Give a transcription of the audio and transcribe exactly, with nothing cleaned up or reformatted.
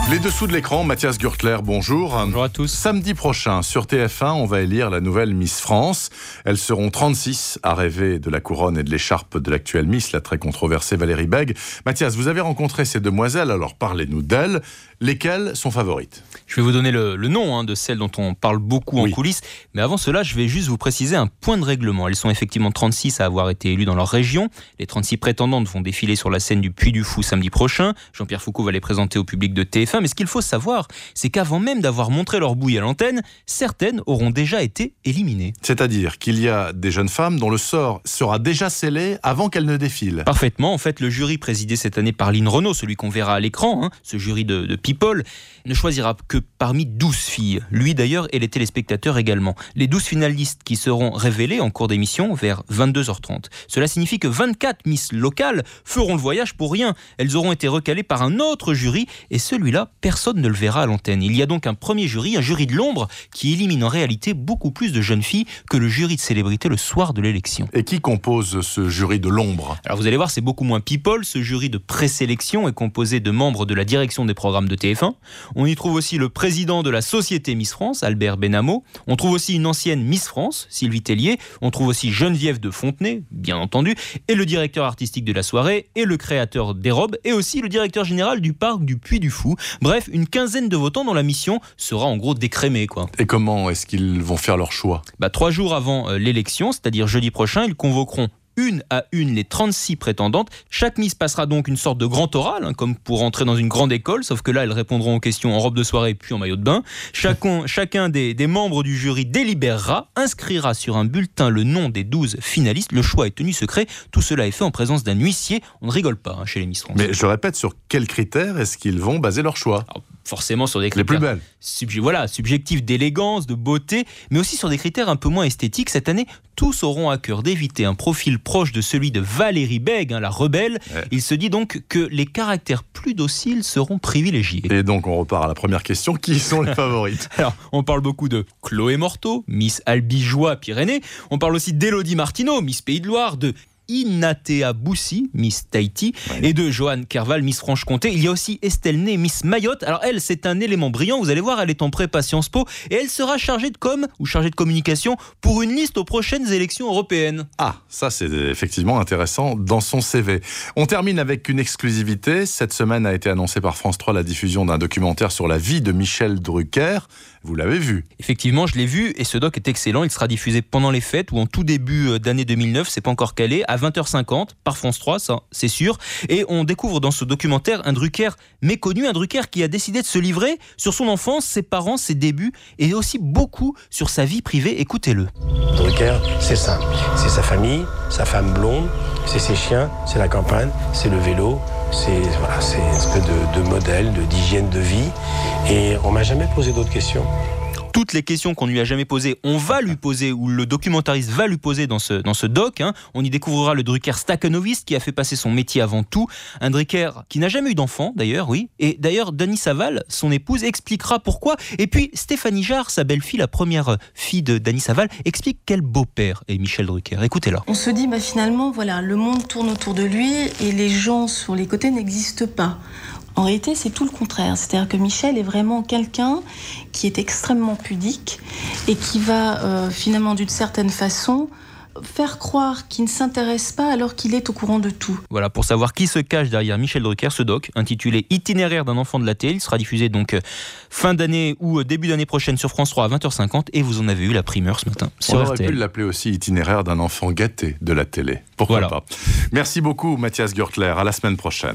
Les dessous de l'écran, Mathias Gürtler, bonjour. Bonjour à tous. Samedi prochain, sur T F un, on va élire la nouvelle Miss France. Elles seront trente-six à rêver de la couronne et de l'écharpe de l'actuelle Miss, la très controversée Valérie Bègue. Mathias, vous avez rencontré ces demoiselles, alors parlez-nous d'elles. Lesquelles sont favorites ? Je vais vous donner le, le nom hein, de celles dont on parle beaucoup en oui. coulisses. Mais avant cela, je vais juste vous préciser un point de règlement. Elles sont effectivement trente-six à avoir été élues dans leur région. Les trente-six prétendantes vont défiler sur la scène du Puy du Fou samedi prochain. Jean-Pierre Foucault va les présenter au public de T F un. Mais ce qu'il faut savoir, c'est qu'avant même d'avoir montré leur bouille à l'antenne, certaines auront déjà été éliminées. C'est-à-dire qu'il y a des jeunes femmes dont le sort sera déjà scellé avant qu'elles ne défilent. Parfaitement. En fait, le jury présidé cette année par Lynn Renaud, celui qu'on verra à l'écran, hein, ce jury de, de People, ne choisira que parmi douze filles. Lui d'ailleurs et les téléspectateurs également. Les douze finalistes qui seront révélées en cours d'émission vers vingt-deux heures trente. Cela signifie que vingt-quatre Miss locales feront le voyage pour rien. Elles auront été recalées par un autre jury et celui-là, personne ne le verra à l'antenne. Il y a donc un premier jury, un jury de l'ombre, qui élimine en réalité beaucoup plus de jeunes filles que le jury de célébrité le soir de l'élection. Et qui compose ce jury de l'ombre ? Alors vous allez voir, c'est beaucoup moins people. Ce jury de présélection est composé de membres de la direction des programmes de T F un. On y trouve aussi le président de la Société Miss France, Albert Benamo. On trouve aussi une ancienne Miss France, Sylvie Tellier. On trouve aussi Geneviève de Fontenay, bien entendu, et le directeur artistique de la soirée, et le créateur des robes, et aussi le directeur général du parc du Puy du Fou. Bref, une quinzaine de votants dont la mission sera en gros décrémée, quoi. Et comment est-ce qu'ils vont faire leur choix ? Bah, trois jours avant euh, l'élection, c'est-à-dire jeudi prochain, ils convoqueront une à une les trente-six prétendantes. Chaque Miss passera donc une sorte de grand oral, hein, comme pour entrer dans une grande école, sauf que là, elles répondront aux questions en robe de soirée puis en maillot de bain. Chacun, chacun des, des membres du jury délibérera, inscrira sur un bulletin le nom des douze finalistes. Le choix est tenu secret. Tout cela est fait en présence d'un huissier. On ne rigole pas hein, chez les Miss France. Mais je répète, sur quels critères est-ce qu'ils vont baser leur choix ? Alors, forcément sur des critères les plus belles. Subje- voilà, subjectifs d'élégance, de beauté, mais aussi sur des critères un peu moins esthétiques. Cette année, tous auront à cœur d'éviter un profil proche de celui de Valérie Bègue, hein, la rebelle. Ouais. Il se dit donc que les caractères plus dociles seront privilégiés. Et donc on repart à la première question, qui sont les favorites ? Alors, on parle beaucoup de Chloé Morteau, Miss Albigeois Pyrénées. On parle aussi d'Élodie Martineau, Miss Pays de Loire, de Inatea Boussi, Miss Tahiti, ouais. et de Joanne Kerval, Miss Franche-Comté. Il y a aussi Estelle Ney, Miss Mayotte. Alors elle, c'est un élément brillant, vous allez voir, elle est en prépa Sciences Po et elle sera chargée de com ou chargée de communication pour une liste aux prochaines élections européennes. Ah, ça c'est effectivement intéressant dans son C V. On termine avec une exclusivité. Cette semaine a été annoncée par France trois la diffusion d'un documentaire sur la vie de Michel Drucker. Vous l'avez vu ? Effectivement, je l'ai vu et ce doc est excellent. Il sera diffusé pendant les fêtes ou en tout début d'année deux mille neuf, c'est pas encore calé, à vingt heures cinquante par France trois, ça c'est sûr. Et on découvre dans ce documentaire un Drucker méconnu, un Drucker qui a décidé de se livrer sur son enfance, ses parents, ses débuts et aussi beaucoup sur sa vie privée. Écoutez-le. Drucker, c'est simple. C'est sa famille, sa femme blonde, c'est ses chiens, c'est la campagne, c'est le vélo. C'est, voilà, c'est une espèce de, de modèle, de, d'hygiène de vie. Et on m'a jamais posé d'autres questions. Toutes les questions qu'on ne lui a jamais posées, on va lui poser, ou le documentariste va lui poser dans ce, dans ce doc. Hein. On y découvrira le Drucker staccanoviste qui a fait passer son métier avant tout. Un Drucker qui n'a jamais eu d'enfant, d'ailleurs, oui. Et d'ailleurs, Dany Saval, son épouse, expliquera pourquoi. Et puis, Stéphanie Jarre, sa belle-fille, la première fille de Dany Saval, explique quel beau-père est Michel Drucker. Écoutez-la. On se dit, bah, finalement, voilà, le monde tourne autour de lui et les gens sur les côtés n'existent pas. En réalité, c'est tout le contraire. C'est-à-dire que Michel est vraiment quelqu'un qui est extrêmement pudique et qui va euh, finalement, d'une certaine façon, faire croire qu'il ne s'intéresse pas alors qu'il est au courant de tout. Voilà, pour savoir qui se cache derrière Michel Drucker, ce doc, intitulé Itinéraire d'un enfant de la télé, il sera diffusé donc fin d'année ou début d'année prochaine sur France trois à vingt heures cinquante et vous en avez eu la primeur ce matin sur On R T L. aurait pu l'appeler aussi Itinéraire d'un enfant gâté de la télé. Pourquoi voilà. pas ? Merci beaucoup Mathias Gürtler, à la semaine prochaine.